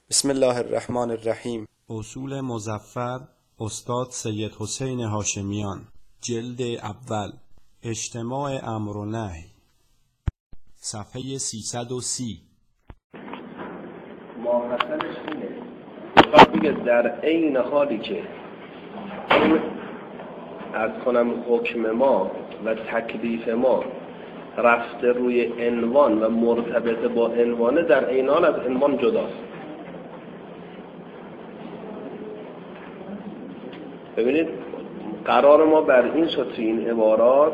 بسم الله الرحمن الرحیم. اصول مظفر استاد سید حسین هاشمیان، جلد اول، اجتماع امر و نهی، صفحه 330. ماحصلش اینه میخواد بگه در عین حالی که این از کنم حکم ما و تکلیف ما رفته روی عنوان و مرتبط با عنوانه، در عین حال از عنوان جداست. ببینید قرار ما بر این شد تو این عبارات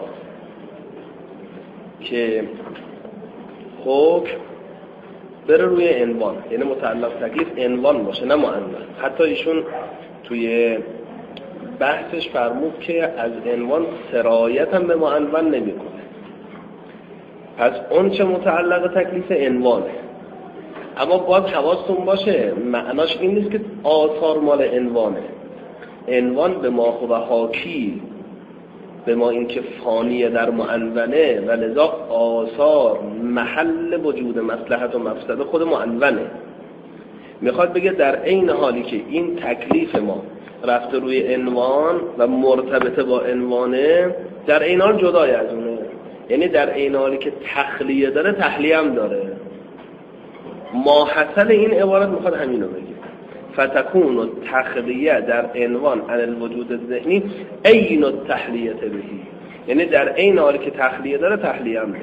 که حکم بره روی عنوان، یعنی متعلق تکلیف عنوان باشه نه معنون. حتی ایشون توی بحثش فرمود که از عنوان سرایت هم به معنون نمیکنه. پس اون چه متعلق تکلیف عنوانه، اما باید حواستون باشه معناش این نیست که آثار مال عنوانه. عنوان به ما و حاکی به ما این که فانیه در معنونه و لذا آثار محل وجود مصلحت و مفسده خود معنونه. میخواد بگه در عین حالی که این تکلیف ما رفته روی عنوان و مرتبط با عنوانه، در عین حال جدای از اونه. یعنی در عین حالی که تخلیه داره تحلیه هم داره. ماحصل این عبارت میخواد همینو بگه، فتكون التخلیه در عنوان عن الوجود الذهنی عین التحلیه بهی، یعنی در عین حالی که تخلیه داره تحلیه هم داره.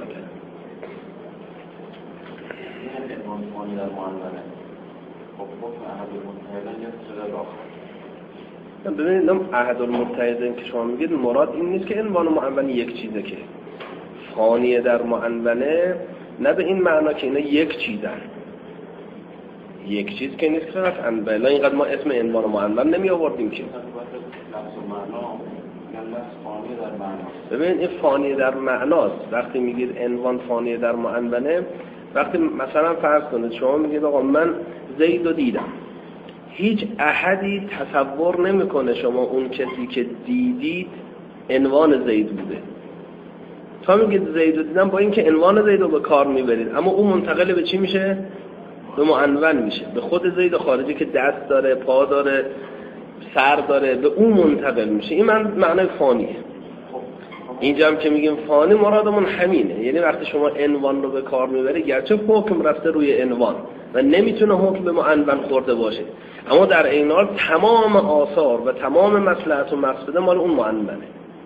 ببینید احد المتحدین که شما میگید مراد این نیست که عنوان معنون یک چیزه، که فانیه در معنونه نه به این معنا که اینا یک چیزن. یک چیز که نیست که فقط انبلا. اینقدر ما اسم عنوان معنون نمی آوردیم که. ببین این فانی در معناست. وقتی میگید عنوان فانی در معنونه، وقتی مثلا فرض کنید شما میگید آقا من زید رو دیدم، هیچ احدی تصور نمیکنه شما اون کسی که دیدید عنوان زید بوده. تا میگید زید رو دیدم، با اینکه عنوان زید رو به کار میبرید، اما اون منتقل به چی میشه؟ به معنون میشه. به خود زید خارجی که دست داره، پا داره، سر داره، به اون منتقل میشه. این معنای فانیه. اینجا هم که میگیم فانی مرادمون همینه. یعنی وقتی شما عنوان رو به کار میبری، گرچه حکم رفته روی عنوان و نمیتونه حکم به معنون خورده باشه، اما در عین حال تمام آثار و تمام مصلحت و مقصد مال اون معنونه.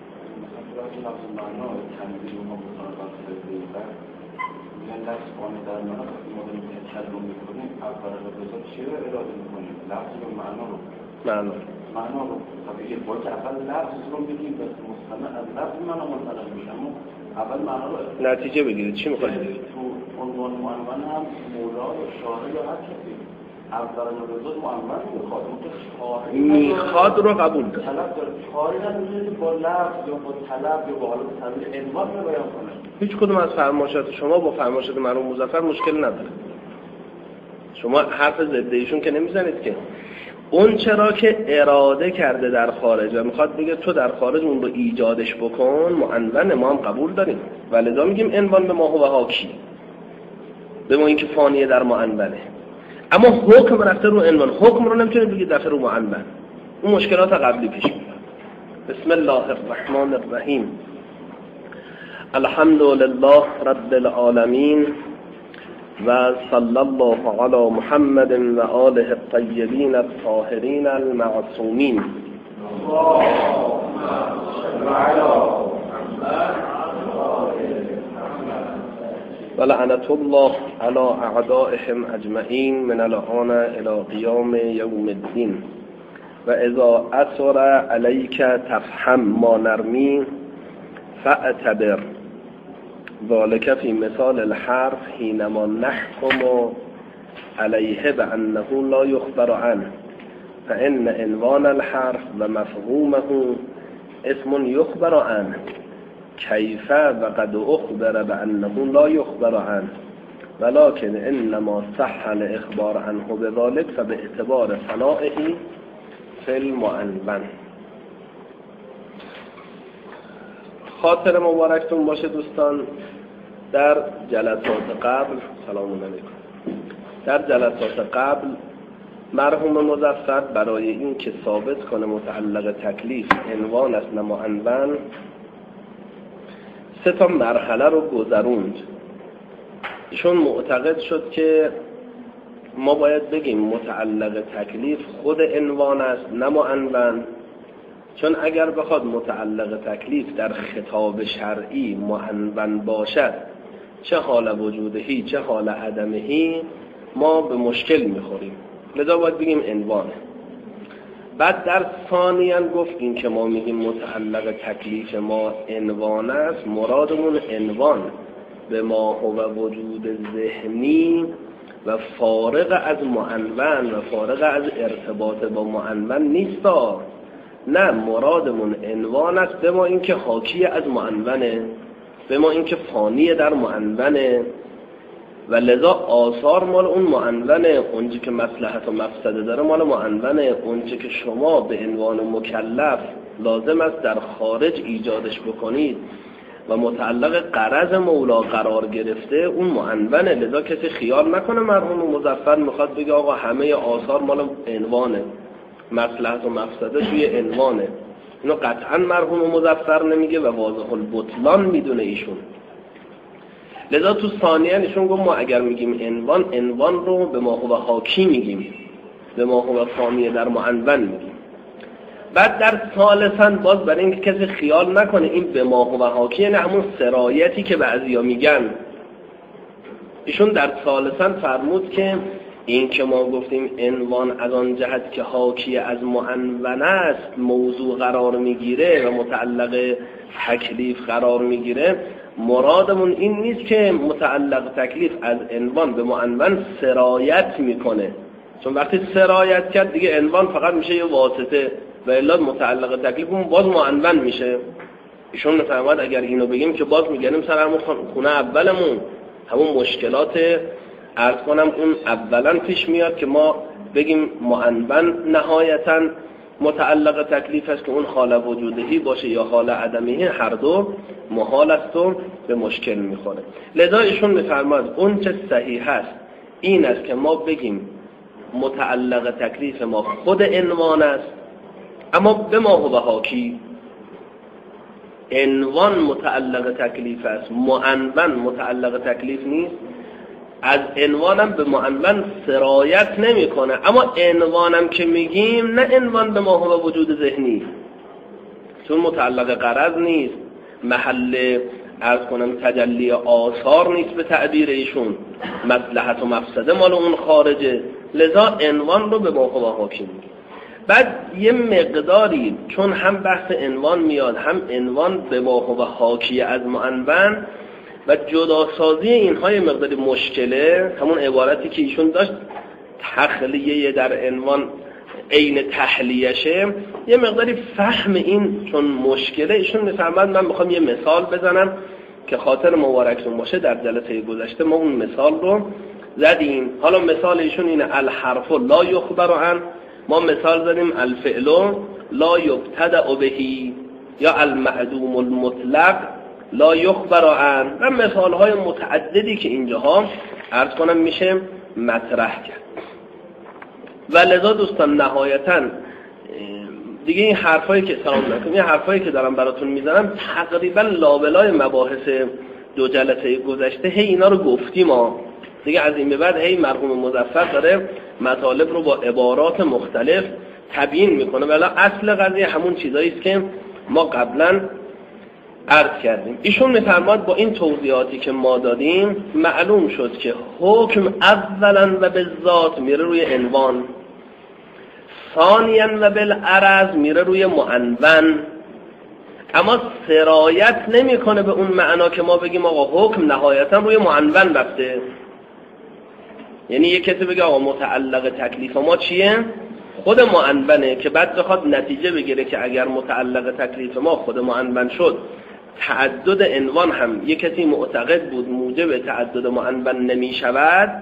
معنا رو طبیعی باید اول لفظ رو بگیم بس مستمع از لفظ معنا منطلق میشه، اما اول معنا رو نتیجه بگیرید. چی میخواید بگید؟ تو عنوان معنون هم مولا و شاعر یا هر کسی اول نظر معنون میخواد رو قبول داره. طلب داره. خارج از اینکه با لفظ یا با طلب یا با حالت تعبیر عنوان رو بیان کنه. هیچ کدوم از فرمایشات شما با فرمایشات مرحوم مظفر مشکل نداره. شما حرف ضد ایشون که نمیزنید که. اون چرا که اراده کرده در خارج و میخواد بگه تو در خارج اون رو ایجادش بکن، معنون ما هم قبول داریم، ولذا میگیم عنوان به ما و حاکی، به ما اینکه فانیه در معنونه. اما حکم رفته رو عنوان، حکم رو نمیتونید بگید رفته رو معنون. اون مشکلات قبلی پیش میاد. بسم الله الرحمن الرحیم. الحمد لله رب العالمین و صلی الله علی محمد و آله الطیبین الطاهرین المعصومین. و لعنت الله علی اعدائهم اجمعین من الآن الی قیام یوم الدین. و اذا اثر علیک تفهم ما نرمی فاعتبر ذلك فی مثال الحرف حینما نحکم علیه بأنه لا یخبر عنه فإن عنوان الحرف و مفهومه اسم یخبر عنه کیف و قد اخبر بأنه لا یخبر عنه ولكن انما صح الاخبار عنه بذلك فباعتبار صنائه فی المعنون. خاطر مبارکتون باشه دوستان. در جلسات قبل در جلسات قبل مرحوم مظفر برای این که ثابت کنه متعلق تکلیف عنوان است نه معنون 3 مرحله رو گذروند. ایشون معتقد شد که ما باید بگیم متعلق تکلیف خود عنوان است نه معنون، چون اگر بخواد متعلق تکلیف در خطاب شرعی معنون باشد، چه حال وجودهی چه حال عدمهی، ما به مشکل میخوریم. لذا باید بگیم عنوانه. بعد در ثانیاً گفتیم که ما میگیم متعلق تکلیف ما عنوان است، مرادمون عنوان به ما هو وجود ذهنی و فارغ از معنون و فارغ از ارتباط با معنون نیستا. نه، مرادمون عنوان است به ما اینکه حاکی از معنونه، به ما اینکه فانی در معنونه و لذا آثار مال اون معنونه، اونچه که مصلحت و مفسده داره مال معنونه، اونچه که شما به عنوان مکلف لازم است در خارج ایجادش بکنید و متعلق غرض مولا قرار گرفته اون معنونه. لذا کسی خیال نکنه مرحوم مظفر میخواد بگه آقا همه آثار مال عنوانه، مصلحت و مفسده توی عنوانه. اینو قطعا مرحوم مظفر نمیگه و واضح البطلان میدونه ایشون. لذا تو ثانیاً ایشون گفت ما اگر میگیم عنوان رو به ما هو حاکی میگیم، به ما هو فانی در معنون میگیم. بعد در ثالثاً باز برای اینکه کسی خیال نکنه این به ما هو حاکی یعنی همون سرایتی که بعضیا میگن، ایشون در ثالثاً فرمود که این که ما گفتیم عنوان از آن جهت که حاکی از معنون است موضوع قرار میگیره و متعلق تکلیف قرار میگیره، مرادمون این نیست که متعلق تکلیف از عنوان به معنون سرایت میکنه، چون وقتی سرایت کرد دیگه عنوان فقط میشه یه واسطه و الا متعلق تکلیفمون باز معنون میشه. ایشون میفرماد اگر اینو بگیم که باز میگنیم سر همون خونه اولمون، همون مشکلات عرض کنم اون اولا پیش میاد که ما بگیم معنون نهایتاً متعلق تکلیف است که اون حال وجودهی باشه یا حال عدمهی، هر دو محال است و به مشکل میخوره. لذا ایشون میفرماد اون چه صحیح است این است که ما بگیم متعلق تکلیف ما خود عنوان است، اما به ما هو حاکی. عنوان متعلق تکلیف است، معنون متعلق تکلیف نیست. از عنوانم به معنون سرایت نمیکنه، اما عنوانم که میگیم نه عنوان به ما هو وجود ذهنی، چون متعلق غرض نیست، محل عرض کنم تجلی آثار نیست به تعبیر ایشون، مصلحت و مفسده مال اون خارجه. لذا عنوان رو به ما هو حاکی میگیم. بعد یه مقداری چون هم بحث عنوان میاد هم عنوان به ما هو حاکی از معنون و جداسازی اینها یه مقداری مشکله، همون عبارتی که ایشون داشت تخلیه در عنوان عین تحلیشه، یه مقداری فهم این چون مشکله. ایشون میفرماد من میخوام یه مثال بزنم که خاطر مبارکتون باشه. در جلسه گذشته ما اون مثال رو زدیم. حالا مثال ایشون اینه الحرف لا یخبر عن، ما مثال زدیم الفعل لا یبتدأ بهی یا المعدوم المطلق لا یخبر عن و مثالهای متعددی که اینجاها عرض کنم میشه مطرح کرد. و لذا دوستان نهایتاً دیگه این حرفایی که سلام علیکم، این حرفایی که دارم براتون میزنم تقریبا لابلای مباحث 2 جلسه گذشته هی اینا رو گفتیم ما دیگه. از این به بعد هی مرحوم مظفر داره مطالب رو با عبارات مختلف تبیین میکنه، ولی اصل قضیه همون چیزایی است که ما قبلا عرض کردیم. ایشون میفرماد با این توضیحاتی که ما دادیم معلوم شد که حکم اولا و بالذات میره روی عنوان، ثانیا و بالعرض میره روی معنون، اما سرایت نمیکنه به اون معنا که ما بگیم آقا حکم نهایتا روی معنون رفته. یعنی یک کسی بگه آقا متعلق تکلیف ما چیه؟ خود معنونه، که بعد بخواد نتیجه بگیره که اگر متعلق تکلیف ما خود معنون شد تعدد عنوان هم یک کسی معتقد بود موجب تعدد معنون نمی شود،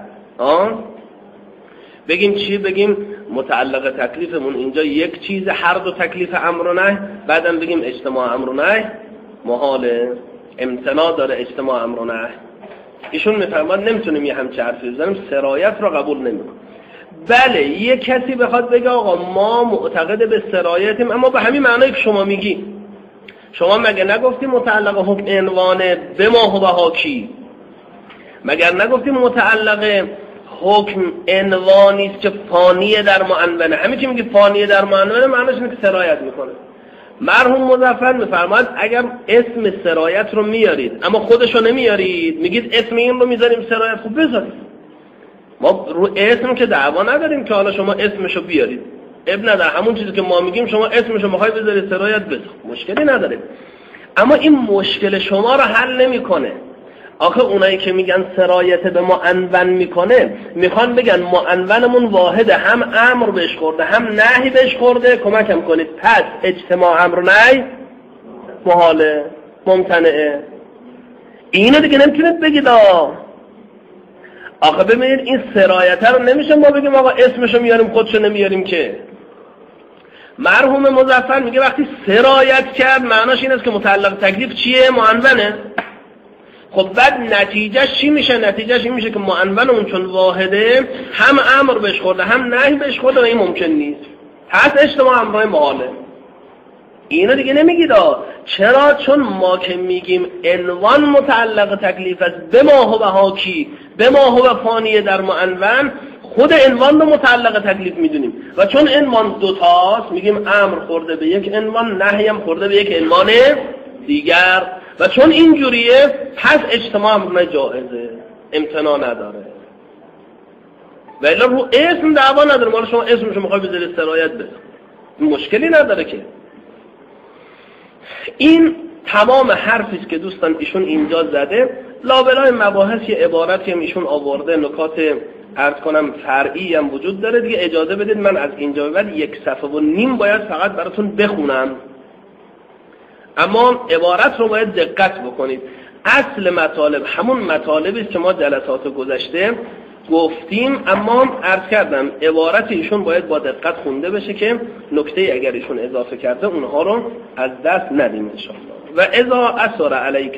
بگیم چی؟ بگیم متعلق تکلیفمون اینجا یک چیز، هر دو تکلیف امر و نهی، بعدم بگیم اجتماع امر و نهی محاله، امتناع داره اجتماع امر و نهی. ایشون میفرماد نمیتونیم یه همچه حرفی بزنیم، سرایت رو قبول نمیکنه. بله یه کسی بخواد بگه آقا ما معتقد به سرایتیم اما به همین معنی که شما میگی. شما مگه نگفتی متعلق حکم عنوانه به ما هو حاکی؟ مگر نگفتی متعلق حکم عنوانی است که فانیه در معنونه؟ همین که میگی فانیه در معنونه معنیش اینه که سرایت میکنه. مرحوم مظفر میفرماید اگر اسم سرایت رو میارید اما خودشو نمیارید، میگید اسم این رو میذاریم سرایت، خوب بذارید. ما رو اسم که دعوا نداریم که حالا شما اسمشو بیارید، اب نداره، همون چیزی که ما میگیم شما اسمشو میخوای بذارید سرایت بذار، مشکلی نداره. اما این مشکل شما رو حل نمیکنه. آخه اونایی که میگن سرایت به معنون میکنه میخوان بگن معنونمون واحده، هم امر بهش خورده هم نهی بهش خورده، کمکم کنید. پس اجتماع امر و نهی محاله، ممتنعه. اینو دیگه نمیتونید بگید. آخه ببینید این سرایت رو نمیشه ما بگیم آقا اسمشو میاریم خودشو نمیاریم که. مرحوم مظفر میگه وقتی سرایت کرد معناش این است که متعلق تکلیف چیه؟ معنونه. خب بعد نتیجهش چی میشه؟ نتیجهش این میشه که معنون اون چون واحده هم امر بهش خورده هم نهی بهش خورده و این ممکن نیست. پس اجتماع امرای محاله. اینو دیگه نمیگید. چرا؟ چون ما که میگیم عنوان متعلق تکلیف است به ما هو حاکی، به ما هو فانیه در معنون، خود عنوان رو متعلق تکلیف میدونیم و چون عنوان دوتاست میگیم امر خورده به یک عنوان، نهی هم خورده به یک عنوان دیگر و چون اینجوریه پس اجتماع امر جائزه، امتناع نداره. و الا رو اسم دعوا نداره، مال شما اسمشو میخوای بذاری سرایت بذار، مشکلی نداره که. این تمام حرفی است که دوستان ایشون اینجا زده. لابلای مباحث یه عبارتی هم ایشون آورده، نکات عرض کنم فرعی هم وجود داره دیگه. اجازه بدید من از اینجا به بعد 1.5 صفحه باید فقط براتون بخونم، اما عبارت رو باید دقت بکنید. اصل مطالب همون مطالبی است که ما جلسات گذشته گفتیم، اما عرض کردم عبارت ایشون باید با دقت خونده بشه که نکته اگر ایشون اضافه کرده اونها رو از دست ندیم انشاءالله. و اذا اثر علیک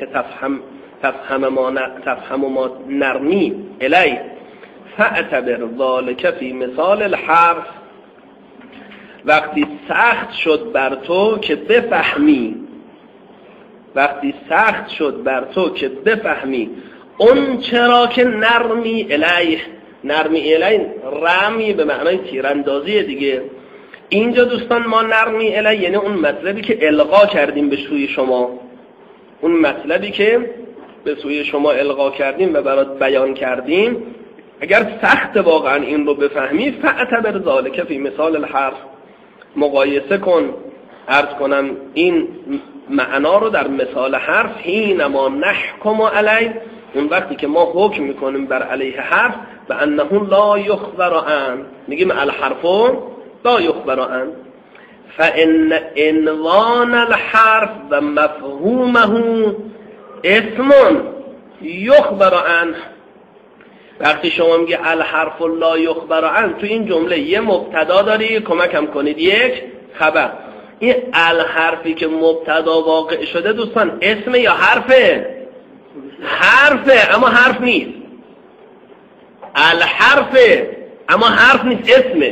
تفهم ما نرمی الی فاعتبر ذلک فی مثال الحرف. وقتی سخت شد بر تو که بفهمی، وقتی سخت شد بر تو که بفهمی اون چرا که نرمی الیه. نرمی الیه رمی به معنای تیراندازی دیگه. اینجا دوستان ما نرمی الیه یعنی اون مطلبی که القا کردیم به سوی شما، اون مطلبی که به سوی شما القا کردیم و برات بیان کردیم، اگر سخت واقعا این رو بفهمی فاعتبر ذالک فی مثال الحرف، مقایسه کن، عرض کنم این معنا رو در مثال حرف. حینما نحکم علی، اون وقتی که ما حکم میکنیم بر علیه حرف، به انه لا یخبر عن، میگیم الحرف لا یخبر عن، فان عنوان الحرف و مفهومه اسم یخبر عن. وقتی شما میگی الحرف لا یخبر عن، تو این جمله یه مبتدا داری، کمکم کنید، یک خبر. این الحرفی که مبتدا واقع شده دوستان اسم یا حرفه؟ حرفه اما حرف نیست. الحرفه اما حرف نیست، اسمه.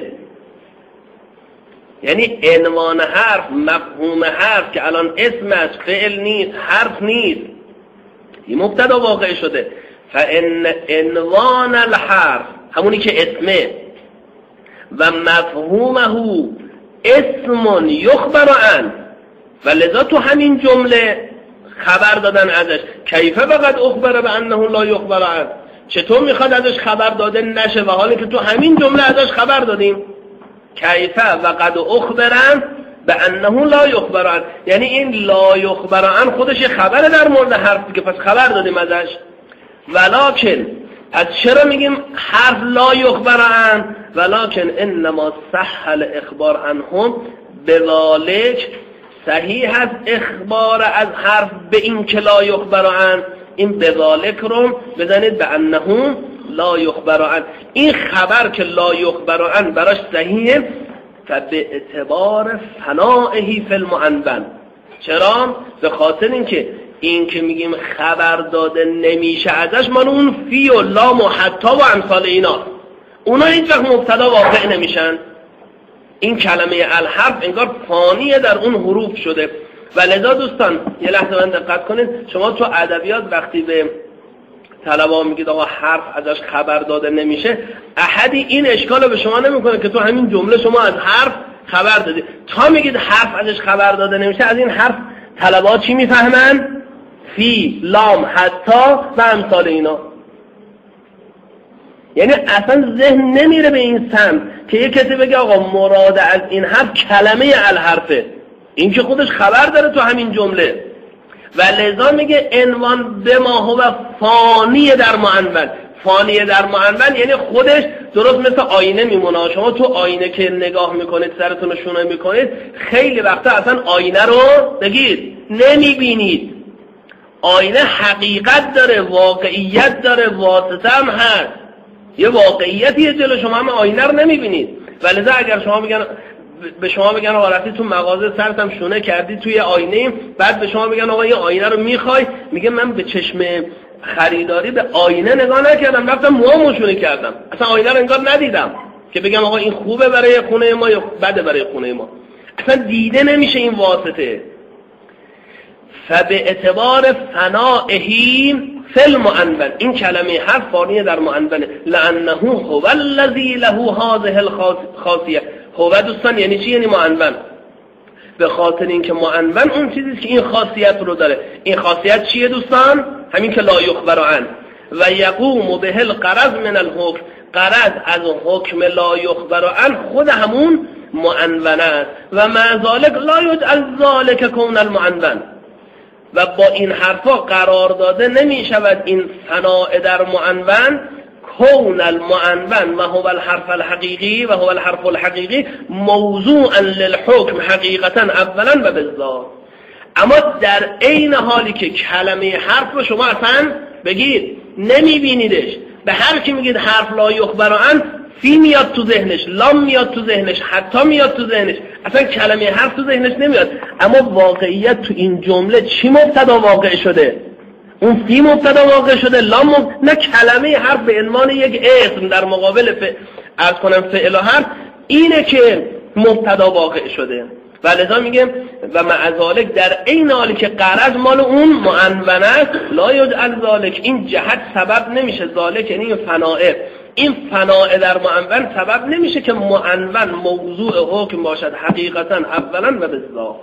یعنی عنوان حرف، مفهوم حرف که الان اسم است، فعل نیست، حرف نیست، این مبتدا واقع شده. فان عنوان الحرف همونی که اسمه و مفهومه اسم یخبر عن، و لذا تو همین جمله خبر دادن ازش. کیف وقد اخبر بانه لا یخبر عن، چطور میخواد ازش خبر داده نشه و حالی که تو همین جمله ازش خبر دادیم. کیف وقد اخبر بانه لا یخبر عن، یعنی این لا یخبر عن خودش یه خبره در مورد حرفی که پس خبر دادیم ازش. ولکن از چرا میگیم حرف لا یخبر عن؟ ولکن انما صح الاخبار عنهم بذالک، صحیح است اخبار از حرف به این که لا یخبر عن. این بذالک رو بزنید به انه لا یخبر عن، این خبر که لا یخبر عن براش صحیحه. فبه اعتبار فنائه فی المعنون. چرا؟ به خاطر اینکه این که میگیم خبر داده نمیشه ازش، مال اون فی و لام و حتی و امثال اینا. اونا هیچ وقت مبتدا واقع نمیشن. این کلمه الحرف انگار فانیه در اون حروف شده. و لذا دوستان یه لحظه من دقت کنید، شما تو ادبیات وقتی به طلبا میگید آقا حرف ازش خبر داده نمیشه، احدی این اشکالو به شما نمیکنه که تو همین جمله شما از حرف خبر دادی. تا میگید حرف ازش خبر داده نمیشه، از این حرف طلبا چی میفهمن؟ فی، لام، حتی و امثال اینا. یعنی اصلا ذهن نمیره به این سمت که یک کسی بگه آقا مراد از این حرف کلمه الحرفه، این که خودش خبر داره تو همین جمله. و لذا میگه عنوان به ما هو فانی در معنون. فانی در معنون یعنی خودش درست مثل آینه میمونه. شما تو آینه که نگاه میکنید، سرتون رو شونه میکنید، خیلی وقتا اصلا آینه رو بگید نمیبینید. آینه حقیقت داره، واقعیت داره، واسطه هم هست، یه واقعیتیه جلو شما، هم آینه رو نمیبینید. ولذا اگر شما به شما بگن آقا رفتی تو مغازه سرتم شونه کردی توی آینه، بعد به شما بگن آقا این آینه رو میخوای، میگه من به چشم خریداری به آینه نگاه نکردم، رفتم موامو شونه کردم، اصلا آینه رو انگار ندیدم که بگم آقا این خوبه برای خونه ما یا بده برای خونه ما. اصلا دیده نمیشه این واسطه. فباعتبار فنائهی فی المعنون، این کلمه حرف فانیه در معنون. لانه هو الذی له هذه الخاصیه. هو دوستان یعنی چی؟ یعنی معنون. به خاطر اینکه معنون اون چیزیست که این خاصیت رو داره. این خاصیت چیه دوستان؟ همین که لا یخبر عنه. و یقوم به الغرض من الحکم. غرض از حکم لا یخبر عنه خود همون معنون است. و مع ذلک لا یجعل ذلک کون المعنون. و با این حرفا قرار داده نمی شود این فناء در معنون کون المعنون و هو الحرف الحقیقی و هو الحرف الحقیقی موضوعا للحکم حقیقتا اولا و بالذات. اما در عین حالی که کلمه حرف رو شما اصلا بگید نمی بینیدش، به هر کی میگید حرف لا یخبر عنه، فی میاد تو ذهنش، لام میاد تو ذهنش، حتی میاد تو ذهنش، اصلا کلمه حرف تو ذهنش نمیاد. اما واقعیت تو این جمله چی مبتدا واقع شده؟ اون فی مبتدا واقع شده، لام نه کلمه حرف به عنوان یک اسم در مقابل فعل و حرف اینه که مبتدا واقع شده. و لذا میگه و مع ذالک در عین حالی که غرض مال اون معنون است، لا یجعل ذالک، این جهت سبب نمیشه، ذالک یعنی این فناء، این فناء در معنون سبب نمیشه که معنون موضوع حکم باشد حقیقتا اولا و بالذات.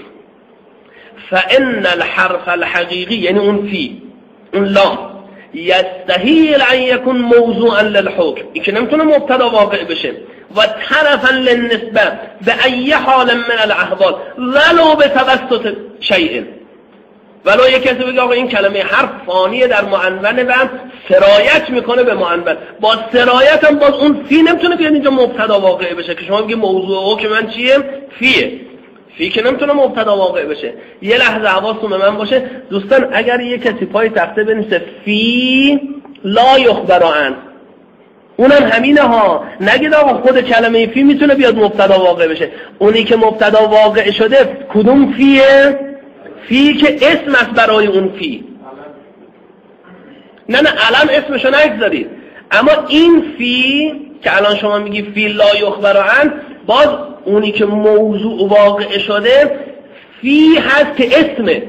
فان الحرف الحقیقی یعنی اون فی، اون لام، یستحیل ان یکون موضوعا للحکم، این که نمیتونه مبتدا واقع بشه، و طرفا للنسبه به ای حال من الاحوال ولو به توسط شیء. ولو یک کسی بگه آقا این کلمه حرف فانیه در معنونه و سرایت میکنه به معنون، با سرایت هم باز اون فی نمیتونه بیاد اینجا مبتدا واقع بشه که شما بگی موضوع حکم من چیه؟ فیه. فی که نمیتونه مبتدا واقع بشه. یه لحظه حواستون به من باشه دوستان، اگر یک کسی پای تخته بنویسه فی لا یخبر عنه، اونم همینه ها، نگید آقا خود کلمه فی میتونه بیاد مبتدا واقع بشه. اونی که مبتدا واقع شده کدوم فیه؟ فی که اسم است برای اون فی. نه علم اسمشو نگذارید، اما این فی که الان شما میگی فی لا یخبر عنه، باز اونی که موضوع واقع شده فی هست که اسمه،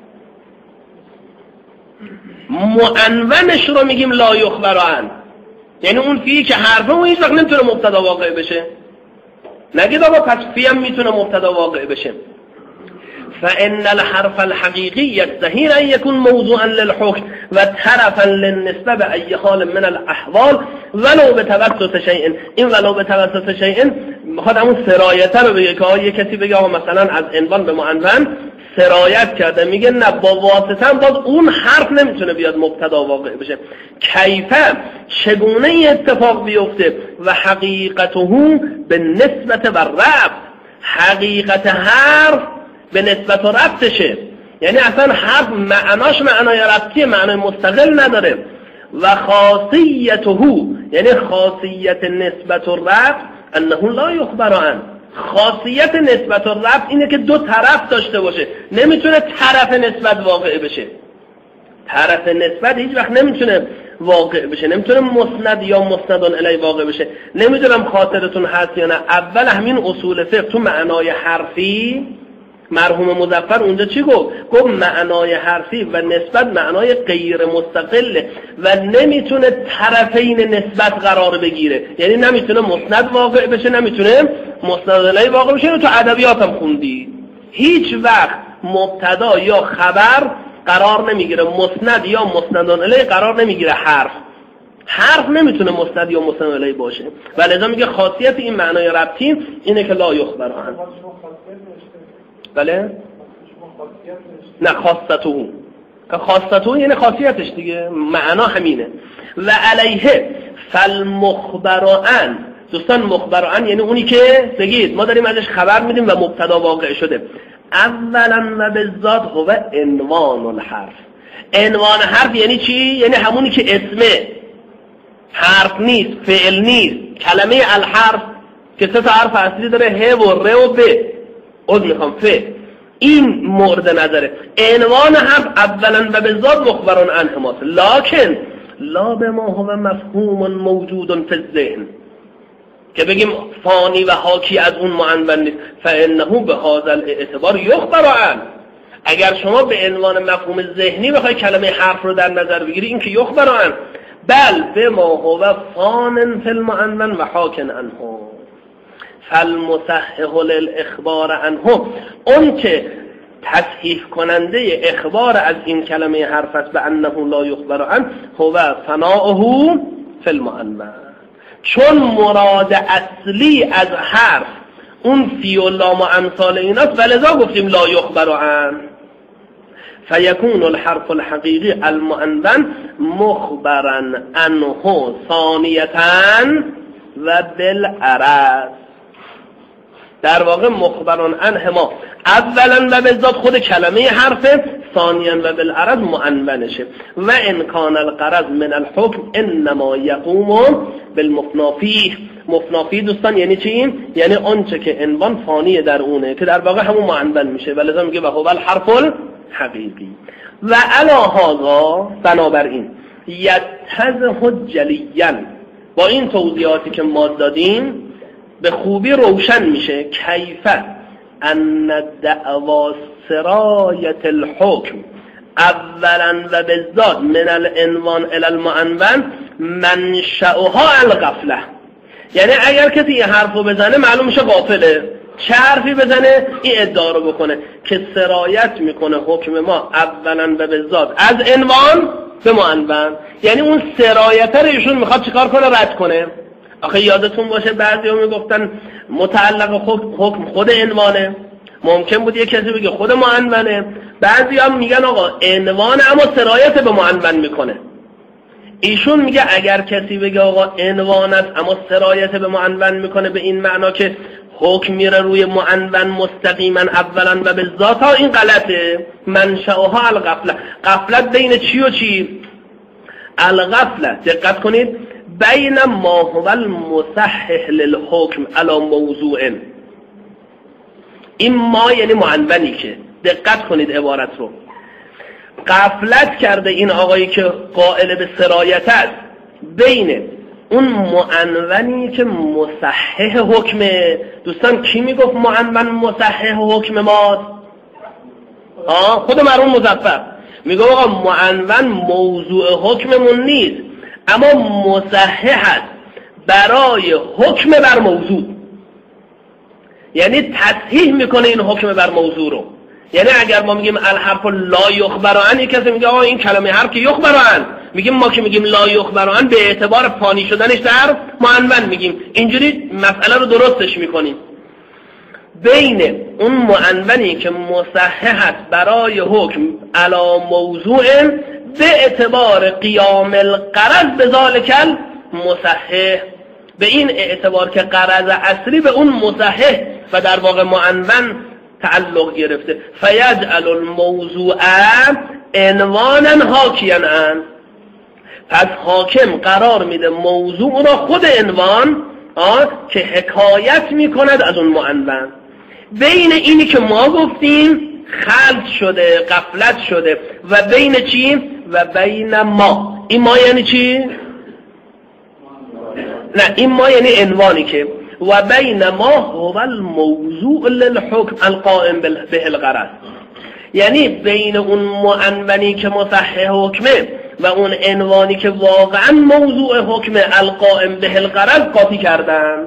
معنونش رو میگیم لا یخبر عنه، یعنی اون فی که حرفه اون هیچ وقت نمیتونه مبتدا واقع بشه. نگید آقا پس فی هم میتونه مبتدا واقع بشه. فإن الحرف الحقيقي يستحيل أن يكون موضوعا للحكم وطرفا للنسبة بأي حال من الأحوال ولو بتوسط شيء. این ولو بتوسط شيء میخواد همون سرایت رو بگه که یه کسی بگه آقا مثلا از عنوان به معنون سرایت کرده، میگه نه با واسطه هم باز اون حرف نمیتونه بیاد مبتدا واقع بشه. کیفه چگونه اتفاق بیفته و حقیقته به نسبت و رفت، حقیقت حرف به نسبت و ربطشه، یعنی اصلا حرف معناش معنای ربطی، معنای مستقل نداره. و خاصیته یعنی خاصیت نسبت و ربط انه لا یخبر عنه، خاصیت نسبت و ربط اینه که دو طرف داشته باشه، نمیتونه طرف نسبت واقع بشه. طرف نسبت هیچ وقت نمیتونه واقع بشه، نمیتونه مسند یا مسندون الی واقع بشه. نمیدونم خاطرتون هست یا نه، اول همین اصول فقه تو معنای حرفی مرحوم مظفر اونجا چی گفت معنای حرفی و نسبت معنای غیر مستقله و نمیتونه طرفین نسبت قرار بگیره، یعنی نمیتونه مسند واقع بشه، نمیتونه مسند الی واقع بشه. تو ادبیات هم خوندی هیچ وقت مبتدا یا خبر قرار نمیگیره، مسند یا مسندون الی قرار نمیگیره. حرف نمیتونه مسند یا مسند الی باشه و لذا میگه خاصیت این معنای ربطی اینه که لا یخبر عنه. بله؟ نه خاصته یعنی خاصیتش دیگه، معنا همینه. و علیه فالمخبر عن، دوستان مخبر عن یعنی اونی که بگید ما داریم ازش خبر میدیم و مبتدا واقع شده. اولا و بالذات هو عنوان الحرف. عنوان حرف یعنی چی؟ یعنی همونی که اسمه، حرف نیست، فعل نیست. کلمه الحرف که 3 تا حرف اصلی داره، ه و ر و ب، میخوام این مورد نظره. عنوان حرف اولا و بالذات مخبرون عنه ماست، لکن لا بما هو مفهوم موجود فی الذهن، که بگیم فانی و حاکی از اون معنون نیست. فانه بهذا الاعتبار یخبر عنه. اگر شما به عنوان مفهوم ذهنی بخوای کلمه حرف رو در نظر بگیری، این که یخبر عنه، بل بما هو فان فی المعنون و حاک عنه. فالمصحح للاخبار عنه، اون که تصحیح کننده اخبار از این کلمه حرف است، به انه لا یخبر عنه هو ثناؤه فی المعنون. چون مراد اصلی از حرف اون فی و لام و امثال ایناست، ولذا گفتیم لا یخبر عنه. فیکون الحرف الحقیقی المعنون مخبرا عنه ثانیةً و بالعرض. در واقع مخبران عنه ما اولا و بالذات خود کلمه حرفه، ثانیا و بالعرض معنونشه. و ان کان الغرض من الحکم انما یقوم بالمفنافیه. مفنافی دوستان یعنی چی؟ یعنی آنچه که عنوان فانی در اونه، که در واقع همون معنون میشه، ولذا میگه و هو الحرف الحقیقی. و علی هذا، بنابراین یتضح جلیاً، با این توضیحاتی که ما دادیم به خوبی روشن میشه کیف ان دعوا سرایت الحکم اولا و بالذات من العنوان الی المعنون منشأها الغفله. یعنی اگر کسی این حرفو بزنه معلوم میشه غافله. چه حرفی بزنه؟ این ادعا رو بکنه که سرایت میکنه حکم ما اولا و بالذات از عنوان به معنون، یعنی اون سرایت رو ایشون میخواد چیکار کنه؟ رد کنه. آخه یادتون باشه بعضی‌ها میگفتن متعلق حکم خود عنوانه، ممکن بود یک کسی بگه خود معنونه، بعضی‌ها میگن آقا عنوان اما سرایت به معنون میکنه. ایشون میگه اگر کسی بگه آقا عنوان است اما سرایت به معنون میکنه، به این معنا که حکم میره روی معنون مستقیما اولا و بالذات، ها این غلطه. منشأها الغفله. غفلت بین چی و چی؟ الغفله، دقت کنید، بین ما هو المصحح للحکم علی موضوع. این ما یعنی معنونی که، دقت کنید عبارت رو، غفلت کرده این آقایی که قائل به سرایت است بین اون معنونی که مصحح حکمه. دوستان کی میگفت معنون مصحح حکم ماست؟ خود مرحوم مظفر میگه آقا معنون موضوع حکممون نیست اما مصحح است برای حکم بر موضوع، یعنی تصحیح میکنه این حکم بر موضوع رو. یعنی اگر ما میگیم الحرف لا یخبر عنه، کسی میگه آقا این کلمه حرف که یخبر عنه، میگیم ما که میگیم لا یخبر عنه به اعتبار فانی شدنش در معنون میگیم، اینجوری مسئله رو درستش میکنیم. بین اون معنونی که مصحح است برای حکم علی موضوع به اعتبار قیام الغرض بذالک المصحح، به این اعتبار که غرض اصلی به اون مصحح و در واقع معنون تعلق گرفته، فیجعل الموضوع عنوانا حاکیا عنه. پس حاکم قرار میده موضوع را خود عنوان که حکایت میکند از اون معنون. بین اینی که ما گفتیم خلط شده، غفلت شده، و بین چی؟ و بین ما این ما یعنی چی؟ نه این ما یعنی عنوانی که و بین ما هو الموضوع للحکم القائم به الغرض، یعنی بین اون معنونی که مصحح حکمه و اون عنوانی که واقعا موضوع حکمه القائم به الغرض قاطی کردن.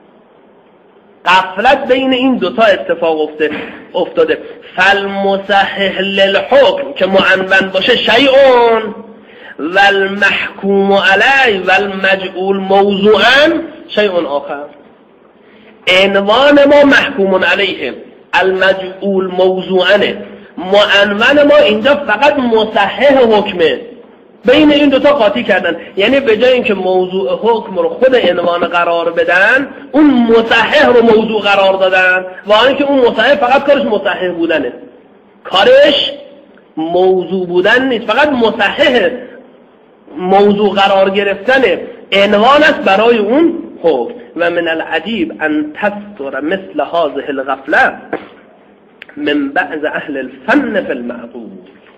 غفلت بین این دوتا اتفاق افتاده. فالمصحح للحکم که معنون باشه شیئون و المحکوم علی و المجعول موضوعا شیئون آخر. عنوان ما محکوم علیه، المجعول موضوعانه، معنون ما اینجا فقط مصحح حکمه. بین این دوتا قاطی کردن، یعنی به جای اینکه موضوع حکم رو خود عنوان قرار بدن اون مصحح رو موضوع قرار دادن و اینکه اون مصحح فقط کارش مصحح بودنه، کارش موضوع بودن نیست، فقط مصحح موضوع قرار گرفتن عنوان است برای اون حکم. و من العجیب ان تستر مثل هذه الغفله من بعض اهل الفن فی المعقول.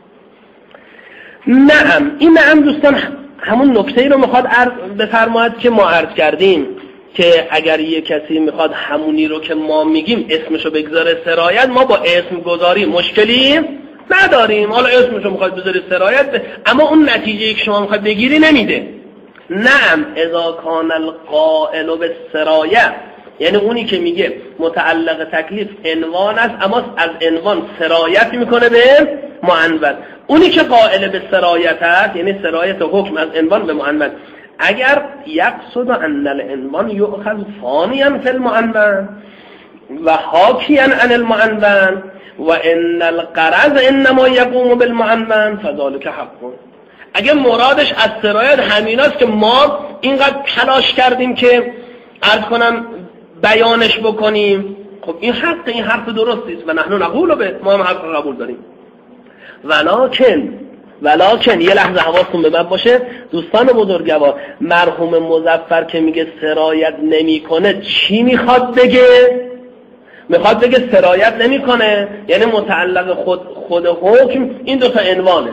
نعم، این نعم دوستان همون نکته‌ای رو میخواد بفرماید که ما عرض کردیم که اگر یه کسی میخواد همونی رو که ما میگیم اسمشو بگذاره سرایت، ما با اسم گذاری مشکلی نداریم. حالا اسمشو میخواد بذاری سرایت اما اون نتیجه‌ای که شما میخواد بگیری نمیده. نعم اذا کان القائل بالسرایه، یعنی اونی که میگه متعلق تکلیف عنوان است اما از عنوان سرایت میکنه به معنون. اونی که قائل به سرایت است یعنی سرایت حکم از عنوان به معنون، اگر یقصد ان العنوان یؤخذ ثانیا فی المعنون و حاکیا عن المعنون و ان الغرض انما یقوم بالمعنون فذلک حق. اگه مرادش از سرایت همیناست که ما اینقدر تلاش کردیم که عرض کنم بیانش بکنیم، خب این حرف درستی است و نحن نقول به، ما هم حرف قبول داریم. ولکن یه لحظه حواستون به من باشه دوستان بزرگوار، مرحوم مظفر که میگه سرایت نمیکنه چی میخواد بگه؟ میخواد بگه سرایت نمیکنه یعنی متعلق خود حکم این دوتا عنوانه،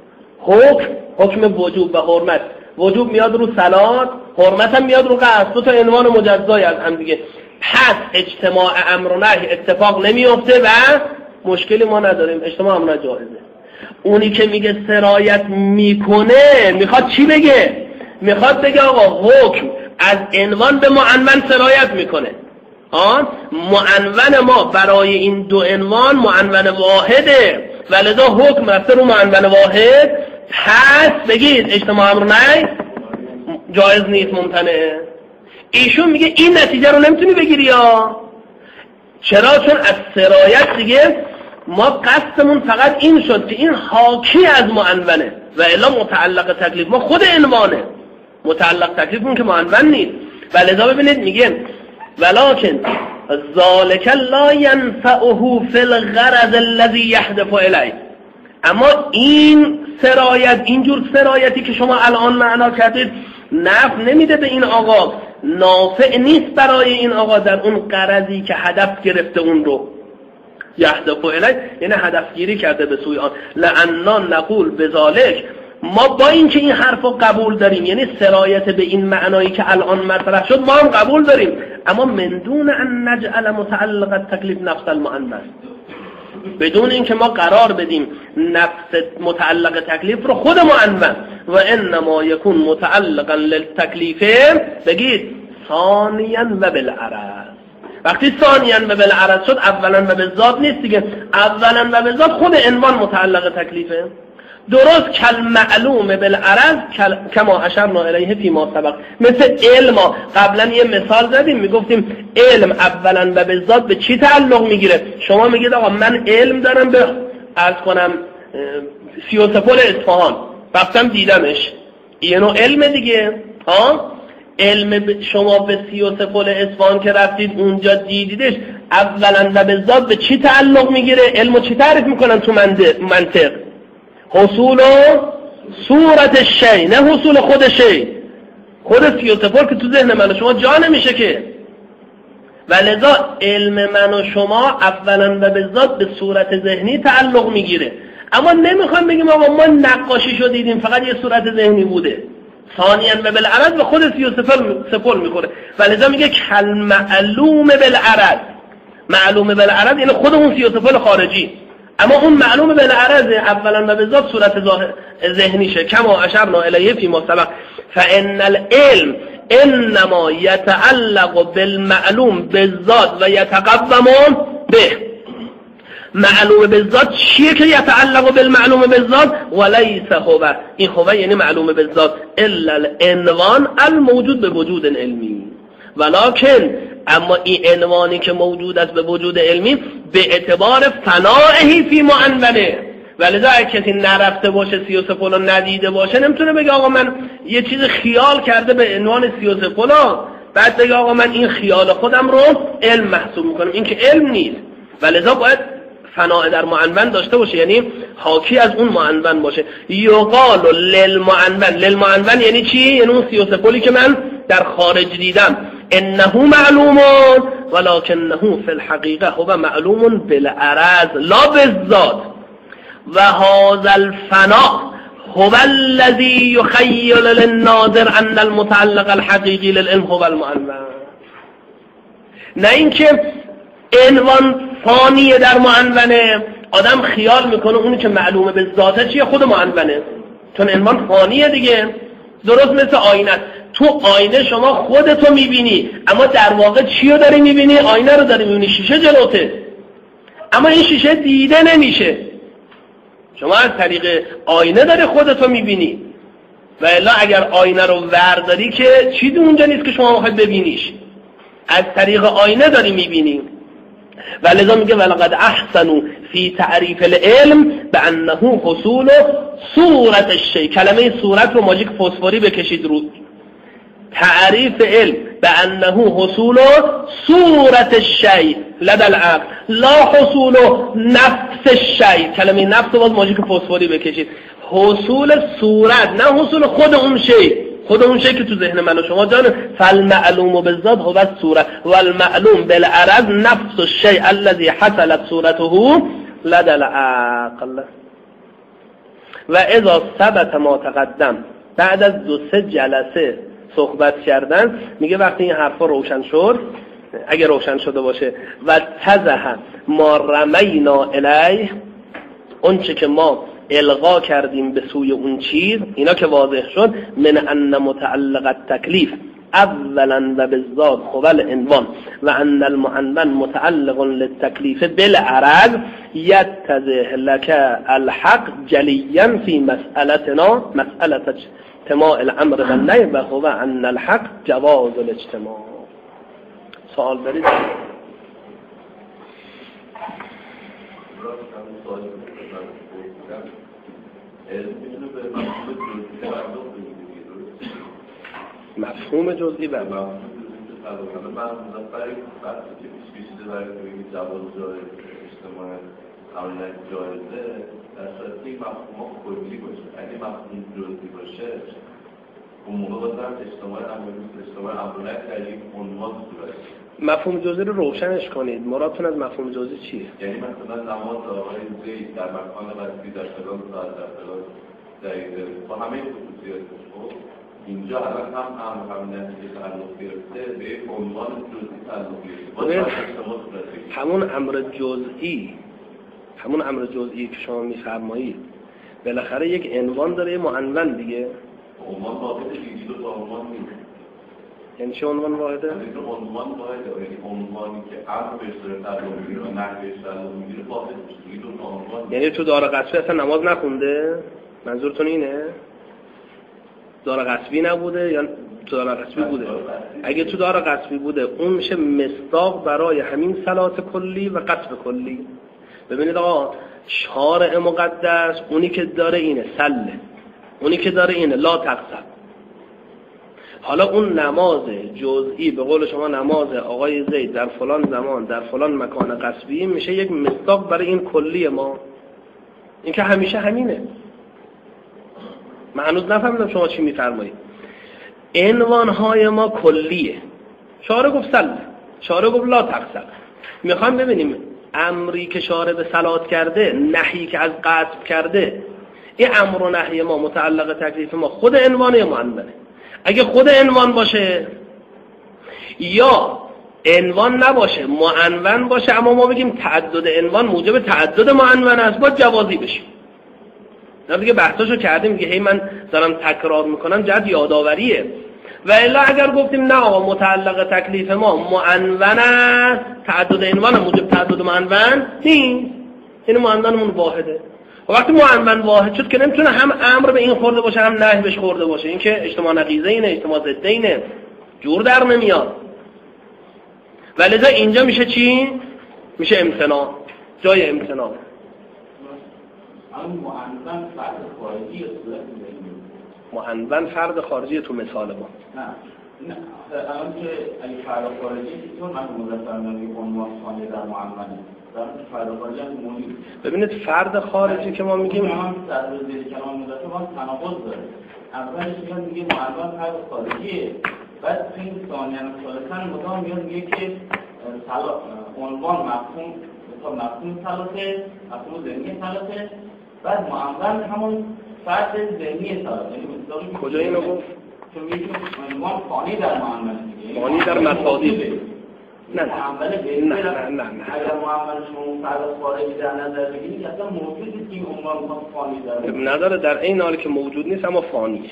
حکم وجوب و حرمت. وجوب میاد رو صلات، حرمت هم میاد رو قصد، دوتا عنوان مجزای از هم دیگه. پس اجتماع امر و نهی اتفاق نمیفته و مشکلی ما نداریم، اجتماع امر جایزه. اونی که میگه سرایت میکنه میخواد چی بگه؟ میخواد بگه آقا حکم از عنوان به معنون سرایت میکنه. معنون ما برای این دو عنوان معنون واحده و لذا حکم رفته رو معنون واحد، پس بگید اجتماع امر نهی جایز نیست، ممتنعه. ایشون میگه این نتیجه رو نمیتونی بگیری یا چرا؟ چون از سرایت دیگه ما قصدمون فقط این شد که این حاکی از معنونه و الا متعلق تکلیف ما خود عنوانه، متعلق تکلیفمون که معنون نیست. و لذا ببینید میگه ولکن ذالک لا ینفعه فی الغرض الذی یهدف الیه. اما این سرایت، اینجور سرایتی که شما الان معنا کردید نفع نمیده به این آقا، نافع نیست برای این آقا در اون غرضی که هدف گرفته اون رو. یهدف الیه یعنی هدفگیری کرده به سوی آن. لأننا نقول بذالک، ما با این که این حرف رو قبول داریم یعنی سرایت به این معنایی که الان مطرح شد ما هم قبول داریم، اما من دون ان نجعل متعلق التکلیف نفس المعنون، بدون اینکه ما قرار بدیم نفس متعلق تکلیف رو خود معنون. و انما یکون متعلقا للتکلیف، بگید ثانیا و بالعرض. وقتی ثانیا و بالعرض شد اولا و بالذات نیست دیگه، اولا و بالذات خود عنوان متعلق تکلیفه. درست کل معلوم بالعرض کما اشرنا الیه فی ما سبق. مثل علم قبلا یه مثال زدیم میگفتیم علم اولا و بالذات به چی تعلق میگیره؟ شما میگید آقا من علم دارم به عرض کنم سیوسفول اصفهان، رفتم دیدمش، یه نوع علم دیگه. علم شما به سیوسفول اصفهان که رفتید اونجا دیدیدش اولا و بالذات به چی تعلق میگیره؟ علمو چی تعریف میکنن تو منطق؟ حصول صورت شی، نه حصول خود شی. خود سیوسفول که تو ذهن من و شما جا نمیشه که، ولذا علم من و شما اولا و بالذات به صورت ذهنی تعلق میگیره. اما نمیخوایم بگیم آقا ما نقاشیشو دیدیم فقط یه صورت ذهنی بوده. ثانیاً و بالعرض به خود 30 میخوره، ولذا میگه کل معلوم بالعرض. معلوم بالعرض یعنی خود اون 30 خارجی، اما اون معلوم بالعرض اولا و بالذات صورت ذهنیشه. کما اشرنا الیه فی ما سبق فان العلم انما یتعلق بالمعلوم بالذات و یتقوم به. معلوم بالذات چیه که یتعلق بالمعلوم بالذات؟ ولیس هو، این هو یعنی معلوم بالذات، الا العنوان الموجود به وجود علمی. ولکن اما این عنوانی که موجود است به وجود علمی به اعتبار فنائهی فی معنونه. ولذا اگه کسی نرفته باشه 33 رو ندیده باشه نمیتونه بگه آقا من یه چیز خیال کرده به عنوان 33 بعد بگه آقا من این خیال خودم رو علم محسوب میکنم. این که علم نیست. ولذا باید فناء در معنون داشته باشه، یعنی حاکی از اون معنون باشه. یقال للمعنون یعنی چی؟ یعنی اون 33 که من در خارج دیدم انه معلوم ولکنه فی الحقیقه هو معلوم بالعرض لا بالذات و هذا الفناء هو الذي يخيل للناظر ان المتعلق الحقيقي للعلم هو المعنون. نه اینکه عنوان فانیه در معنونه، آدم خیال میکنه اونی که معلومه به ذاته چیه؟ خود معنونه، چون عنوان فانیه دیگه. درست مثل آینه، تو آینه شما خودتو میبینی اما در واقع چی رو داری میبینی؟ آینه رو داری میبینی، شیشه جلوته، اما این شیشه دیده نمیشه. شما از طریق آینه داری خودتو میبینی، و الا اگر آینه رو ورداری که چیزی اونجا نیست که شما میخواید ببینیش، از طریق آینه داری میبینی. ولذا میگه ولقد احسنوا فی تعریف العلم بانه حصول صورت الشیء. کلمه صورت رو ماژیک فسفوری بکشید رو. تعریف علم بانه حصول صورت الشیء لدى العقل لا حصول نفس الشیء. کلمه نفس رو باز ماژیک فسفوری بکشید. حصول صورت، نه حصول خود اون شیء. خود اون شیء که تو ذهن من و شما جان فالمعلوم بالذات هو الصورة والمعلوم بالعرض نفس الشيء الذي حصلت صورته لدى العقل. و اذا ثبت ما تقدم، بعد از 2-3 جلسه صحبت کردن میگه وقتی این حرفا روشن شد، اگه روشن شده باشه، و تزه ما رمینا الیه، اون چه که ما القا کردیم به سوی اون چیز، اینا که واضح شد، من ان متعلق التکلیف اولا و بالذات هو العنوان و ان المعنون متعلق للتکلیف بالعرض یتضح لك الحق جلیا فی مسئلتنا مسئله اجتماع الامر و النهی و هو ان الحق جواز الاجتماع. سوال دارید؟ مفهوم جزئی به من وقتی که برای جواز اجتماع عمل جایزه در صورتی مفهوم کلی باشه. اگه مفهوم جزئی باشه اون موقع باید اجتماع عمل در یک عنوان صورت. مفهوم جزئی رو روشنش کنید. مرادتون از مفهوم جزئی چیه؟ یعنی مثلا نماز آقای زید در مکان وسیع در فلان ساعت در فلان دقیقه با همه خصوصیاتش، اینجا الان هم نتیجه تعلق گرفته به یک عنوان جزئی تعلق گرفته. همون امر جزئی که شما می‌فرمایید بالاخره یک عنوان داره، یه معنون دیگه. عنوان واحده دیگه، دو عنوان نیست. یعنی چه عنوان واحده؟ یعنی عنوان واحده، یعنی عنوانی که امر بهش داره تعلق میگیره و نهی بهش تعلق میگیره واحد میشه. دیگه دو عنوان. یعنی تو دار قصبی اصلا نماز نخونده؟ منظورتون اینه؟ دار قصبی نبوده یا تو دار قصبی بوده؟ اگه تو دار قصبی بوده اون میشه مصداق برای همین صلات کلی و قصب کلی. ببینید آقا، شارع مقدس اونی که داره اینه سله، اونی که داره اینه لا تقصب. حالا اون نماز جزئی به قول شما نماز آقای زید در فلان زمان در فلان مکان قصبی میشه یک مصداق برای این کلی ما. این که همیشه همینه. من هنوز نفهمیدم شما چی میفرمایید. عنوانهای ما کلیه. شارع گفت سله، شارع گفت لا تقصب. میخوام ببینیم امری که شارع به صلات کرده، نهی که از قطع کرده، این امر و نهی ما متعلق تکلیف ما خود عنوانه یا معنونه؟ اگه خود عنوان باشه یا عنوان نباشه معنون باشه، اما ما بگیم تعدد عنوان موجب تعدد معنون است، با جوازی بشیم. نه دیگه بحثاشو کردیم، میگه هی من دارم تکرار میکنم جد یادآوریه. و الا اگر گفتیم نه آقا متعلق تکلیف ما معنون است، تعدد عنوان موجب تعدد معنون نیست، این معنونمون واحده. و وقتی معنون واحد شد که نمیتونه هم امر به این خورده باشه هم نهی بهش خورده باشه، این که اجتماع نقیضه اینه، اجتماع ضده اینه، جور در نمیاد. ولذا اینجا میشه چی؟ میشه امتناع، جای امتناع. معنون فرد خارجی یا صورت ذهنی؟ معنون فرد خارجی تو مثال ما. نه الان که اگه فرد خارجی چون من مذکر نمیگم عنوان ثانی در معنونه، در فرد خارجی هم موجود. ببینید فرد خارجی که ما میگیم هم در زیر کلام مذکر ما تناقض داره. اولش میگه معنون فرد خارجیه، بعد این ثانیاً ثالثاً مدام میگه که عنوان مفهوم ثلاثه، مفهوم ذهنی ثلاثه، بعد معنون همون فرد ذهنی ثلاثه. کجا اینو گفت؟ چون میگه عنوان فانی در معنون دیگه، فانی در مصادیق. نه اگر معنون شما فرد خارجی در نظر بگیرید اصلا موجود نیست که عنوان فانی داره. نداره، در این حالی که موجود نیست اما فانیه.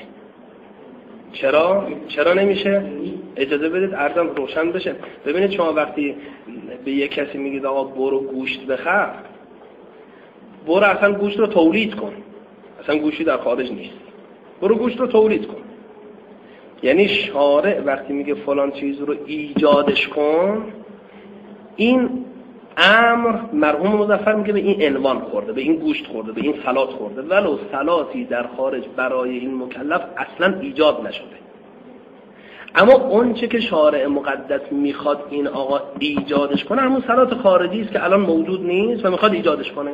چرا نمیشه؟ اجازه بدید عرضم روشن بشه. ببینید شما وقتی به یک کسی میگید آقا برو گوشت بخر، برو اصلا گوشت رو تولید کن، اصلا گوشتی در خارج نیست، برو گوشت رو تولید کن. یعنی شارع وقتی میگه فلان چیز رو ایجادش کن، این امر مرحوم مظفر میگه به این عنوان خورده، به این گوشت خورده، به این سلات خورده، ولو سلاتی در خارج برای این مکلف اصلا ایجاد نشده. اما اون چه که شارع مقدس میخواد این آقا ایجادش کنه همون سلات خارجی است که الان موجود نیست و میخواد ایجادش کنه.